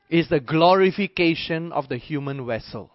is the glorification of the human vessel.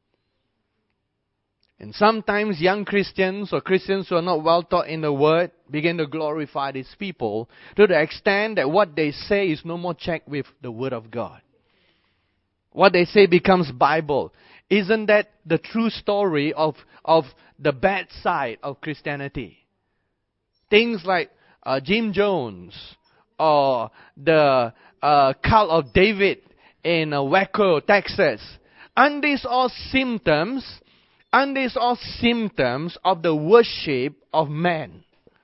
And sometimes young Christians or Christians who are not well taught in the Word begin to glorify these people to the extent that what they say is no more checked with the Word of God. What they say becomes Bible. Isn't that the true story of the bad side of Christianity? Things like Jim Jones or the cult of David in Waco, Texas. Aren't these all symptoms? And these are symptoms of the worship of man.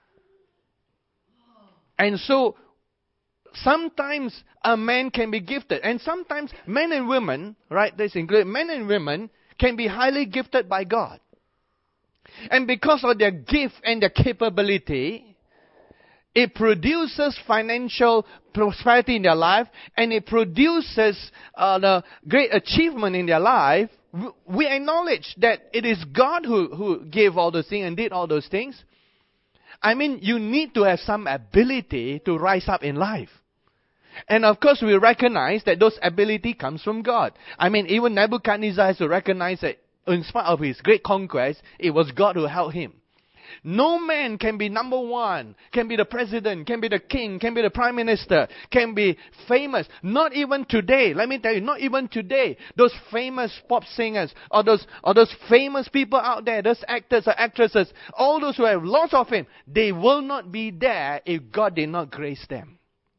And so, sometimes a man can be gifted. And sometimes men and women, right, this includes men and women, can be highly gifted by God. And because of their gift and their capability, it produces financial prosperity in their life. And it produces the great achievement in their life. We acknowledge that it is God who gave all those things and did all those things. I mean, you need to have some ability to rise up in life. And of course, we recognize that those ability comes from God. I mean, even Nebuchadnezzar has to recognize that in spite of his great conquest, it was God who helped him. No man can be number one, can be the president, can be the king, can be the prime minister, can be famous. Not even today. Let me tell you, not even today. Those famous pop singers or those famous people out there, those actors or actresses, all those who have lots of fame, they will not be there if God did not grace them.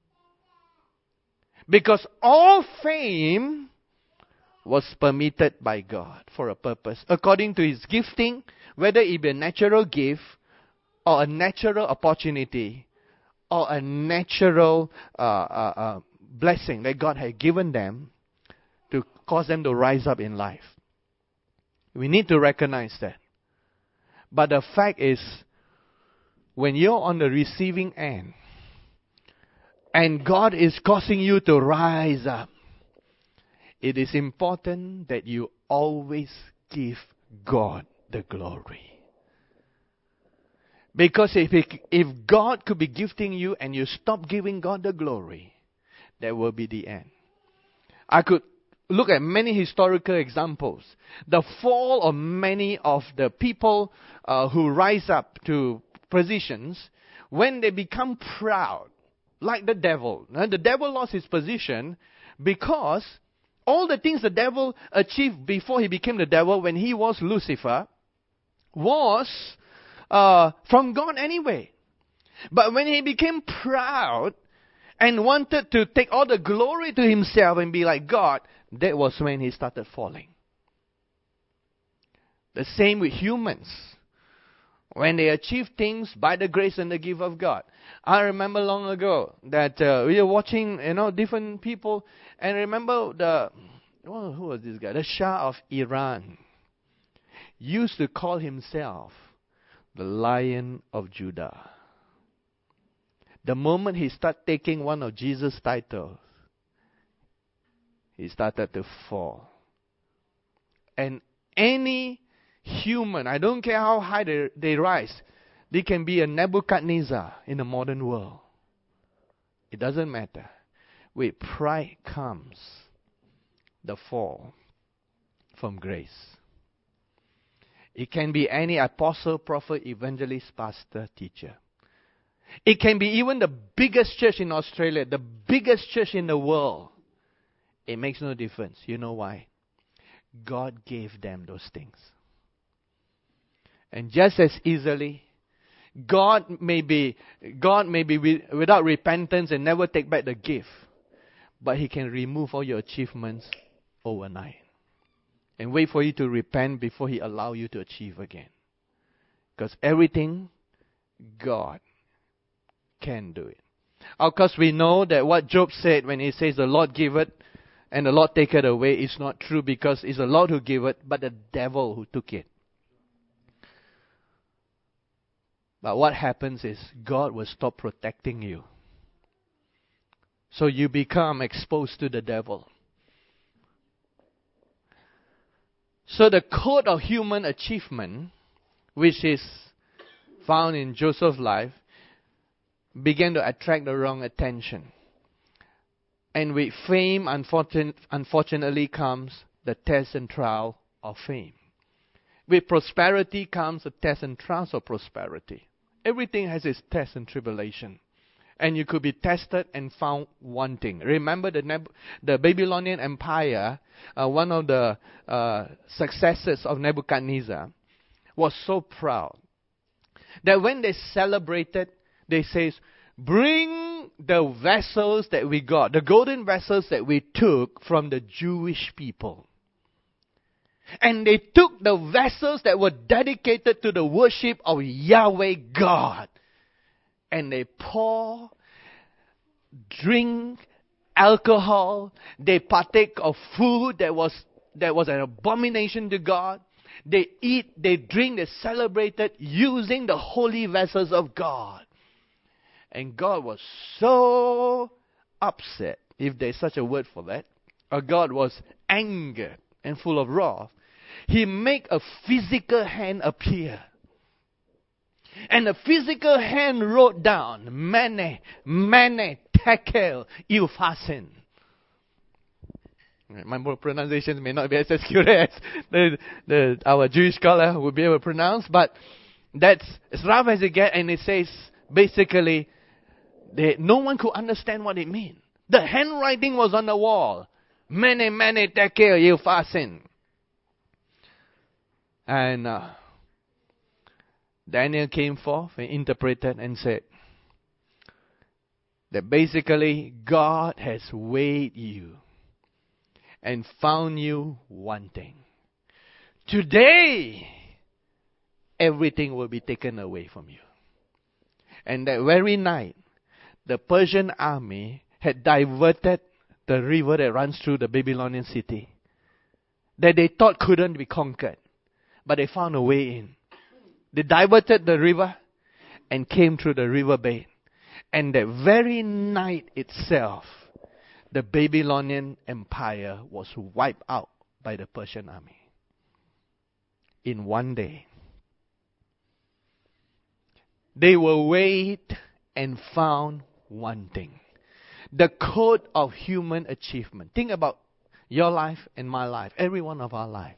Because all fame was permitted by God for a purpose, according to His gifting, whether it be a natural gift or a natural opportunity or a natural blessing that God had given them to cause them to rise up in life. We need to recognize that. But the fact is, when you're on the receiving end and God is causing you to rise up, it is important that you always give God the glory. Because if God could be gifting you and you stop giving God the glory, that will be the end. I could look at many historical examples. The fall of many of the people who rise up to positions, when they become proud, like the devil. Now, the devil lost his position because all the things the devil achieved before he became the devil, when he was Lucifer, was from God anyway. But when he became proud and wanted to take all the glory to himself and be like God, that was when he started falling. The same with humans. When they achieve things by the grace and the gift of God. I remember long ago that we were watching, different people, and remember who was this guy? The Shah of Iran used to call himself the Lion of Judah. The moment he started taking one of Jesus' titles, he started to fall. And any human, I don't care how high they rise, they can be a Nebuchadnezzar in the modern world. It doesn't matter. With pride comes the fall from grace. It can be any apostle, prophet, evangelist, pastor, teacher. It can be even the biggest church in Australia, the biggest church in the world. It makes no difference. You know why? God gave them those things. And just as easily, God may be without repentance and never take back the gift. But He can remove all your achievements overnight. And wait for you to repent before He allow you to achieve again. Because everything, God can do it. Of course, we know that what Job said when he says the Lord giveth and the Lord taketh away is not true, because it's the Lord who giveth, but the devil who took it. But what happens is God will stop protecting you. So you become exposed to the devil. So the code of human achievement, which is found in Joseph's life, began to attract the wrong attention. And with fame, unfortunately, comes the test and trial of fame. With prosperity comes the test and trials of prosperity. Everything has its test and tribulation. And you could be tested and found wanting. Remember the Babylonian Empire, one of the successors of Nebuchadnezzar, was so proud that when they celebrated, they says, bring the vessels that we got, the golden vessels that we took from the Jewish people. And they took the vessels that were dedicated to the worship of Yahweh God. And they drink alcohol. They partake of food that was an abomination to God. They eat, they drink, they celebrated using the holy vessels of God. And God was so upset, if there's such a word for that, or God was angered and full of wrath. He made a physical hand appear. And the physical hand wrote down, Mene, Mene, Tekel, Upharsin. My pronunciations may not be as accurate as our Jewish scholar would be able to pronounce, but that's as rough as it gets, and it says, basically, no one could understand what it means. The handwriting was on the wall. Mene, Mene, Tekel, Upharsin. And Daniel came forth and interpreted and said that basically God has weighed you and found you wanting. Today, everything will be taken away from you. And that very night, the Persian army had diverted the river that runs through the Babylonian city that they thought couldn't be conquered. But they found a way in. They diverted the river and came through the riverbed. And that very night itself, the Babylonian Empire was wiped out by the Persian army. In one day. They were weighed and found wanting. The code of human achievement. Think about your life and my life, every one of our life.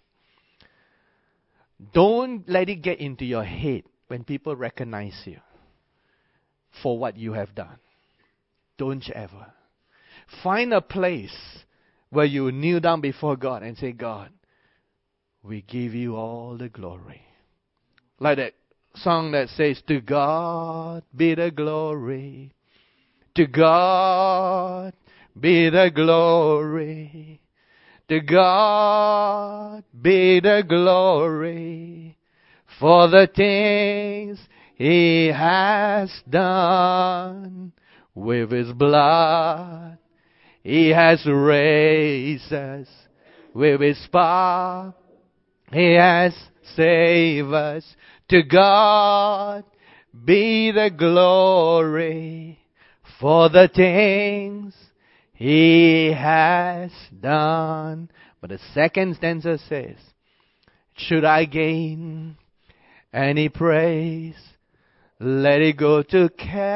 Don't let it get into your head when people recognize you for what you have done. Don't you ever. Find a place where you kneel down before God and say, God, we give you all the glory. Like that song that says, to God be the glory. To God be the glory. To God be the glory for the things He has done. With His blood He has raised us. With His power He has saved us. To God be the glory for the things He has done. But the second stanza says, should I gain any praise, let it go to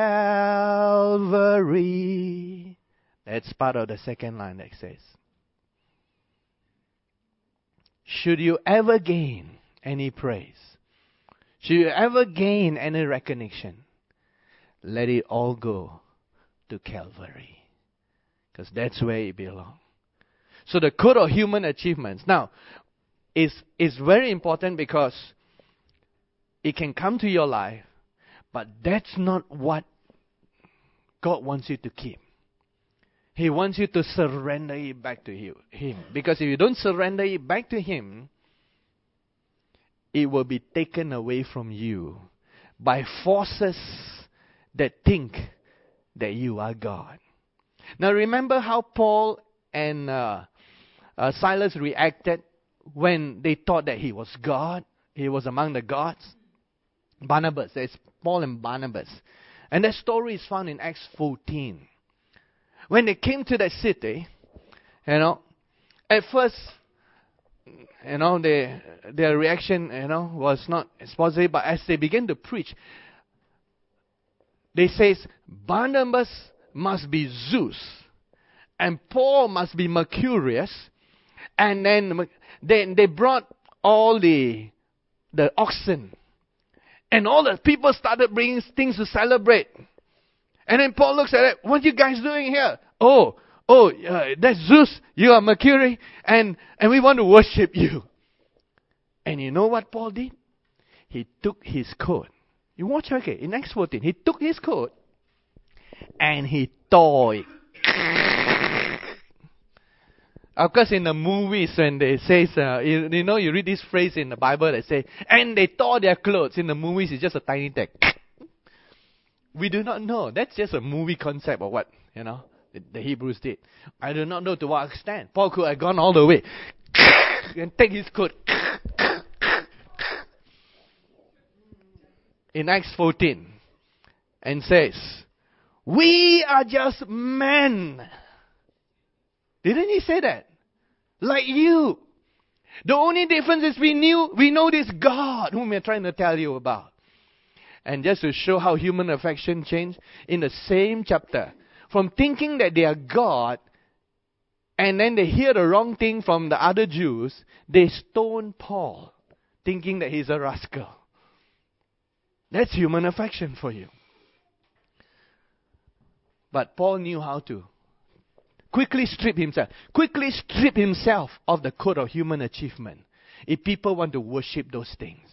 Calvary. That's part of the second line that says, should you ever gain any praise, should you ever gain any recognition, let it all go to Calvary. Because that's where it belongs. So the code of human achievements now is very important because it can come to your life, but that's not what God wants you to keep. He wants you to surrender it back to Him. Because if you don't surrender it back to Him, it will be taken away from you by forces that think that you are God. Now remember how Paul and Silas reacted when they thought that he was God. He was among the gods. Barnabas, there's Paul and Barnabas. And that story is found in Acts 14. When they came to that city, at first, their reaction, was not as positive. But as they began to preach, they says, Barnabas must be Zeus, And Paul must be mercurious. And then they brought all the oxen. And all the people started bringing things to celebrate. And then Paul looks at it. What are you guys doing here? That's Zeus. You are Mercury. And we want to worship you. And you know what Paul did? He took his coat. You watch, okay, in Acts 14. He took his coat and he tore it. Of course, in the movies, when they say, you read this phrase in the Bible that say, and they tore their clothes. In the movies, it's just a tiny text. We do not know. That's just a movie concept of what, the Hebrews did. I do not know to what extent. Paul could have gone all the way and take his coat. In Acts 14, and says, we are just men. Didn't he say that? Like you. The only difference is we know this God whom we're trying to tell you about. And just to show how human affection changed, in the same chapter, from thinking that they are God, and then they hear the wrong thing from the other Jews, they stone Paul, thinking that he's a rascal. That's human affection for you. But Paul knew how to quickly strip himself of the coat of human achievement if people want to worship those things.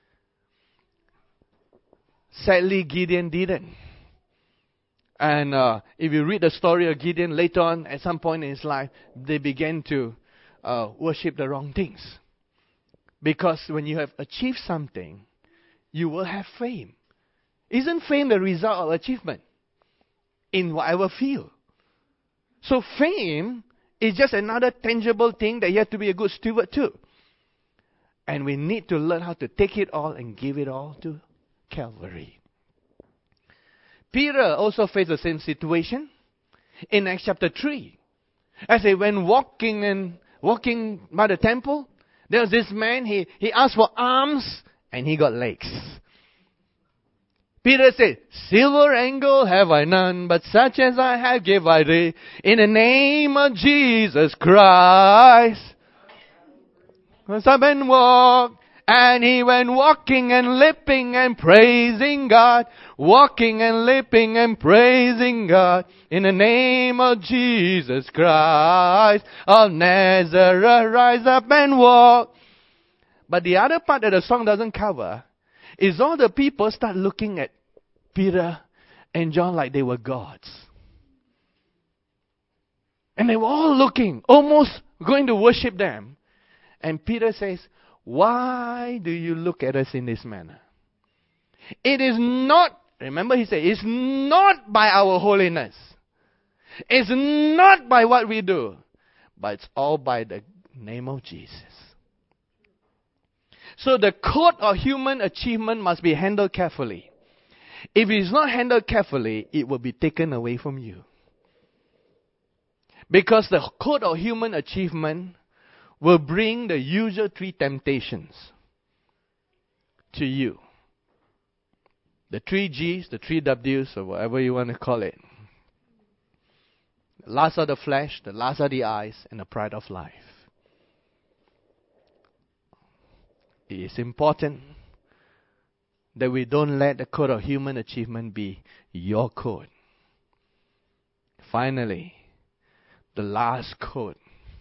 Sadly, Gideon didn't. And if you read the story of Gideon later on, at some point in his life, they began to worship the wrong things. Because when you have achieved something, you will have fame. Isn't fame the result of achievement? In whatever field. So fame is just another tangible thing that you have to be a good steward to. And we need to learn how to take it all and give it all to Calvary. Peter also faced the same situation in Acts chapter 3. As he went walking by the temple, there was this man, he asked for arms and he got legs. Peter said, silver and gold have I none, but such as I have give I thee, in the name of Jesus Christ. Up and walk. And he went walking and leaping and praising God. Walking and leaping and praising God. In the name of Jesus Christ of Nazareth, rise up and walk. But the other part that the song doesn't cover is all the people start looking at Peter and John like they were gods. And they were all looking, almost going to worship them. And Peter says, why do you look at us in this manner? It is not, remember he said, it's not by our holiness. It's not by what we do. But it's all by the name of Jesus. So the code of human achievement must be handled carefully. If it is not handled carefully, it will be taken away from you. Because the code of human achievement will bring the usual three temptations to you. The 3 G's, the 3 W's, or whatever you want to call it. The lust of the flesh, the lust of the eyes, and the pride of life. It is important that we don't let the code of human achievement be your code. Finally, the last code.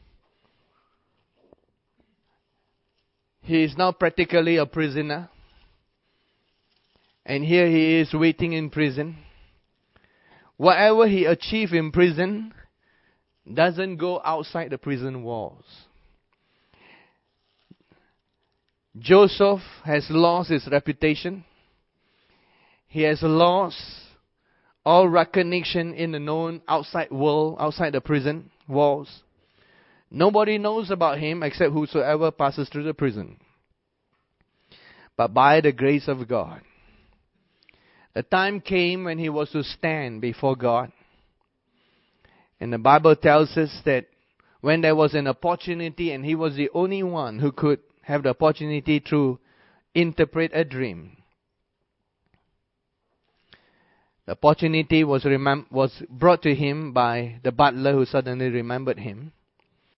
He is now practically a prisoner. And here he is waiting in prison. Whatever he achieved in prison doesn't go outside the prison walls. Joseph has lost his reputation. He has lost all recognition in the known outside world, outside the prison walls. Nobody knows about him except whosoever passes through the prison. But by the grace of God, the time came when he was to stand before God. And the Bible tells us that when there was an opportunity, and he was the only one who could have the opportunity to interpret a dream. The opportunity was brought to him by the butler who suddenly remembered him.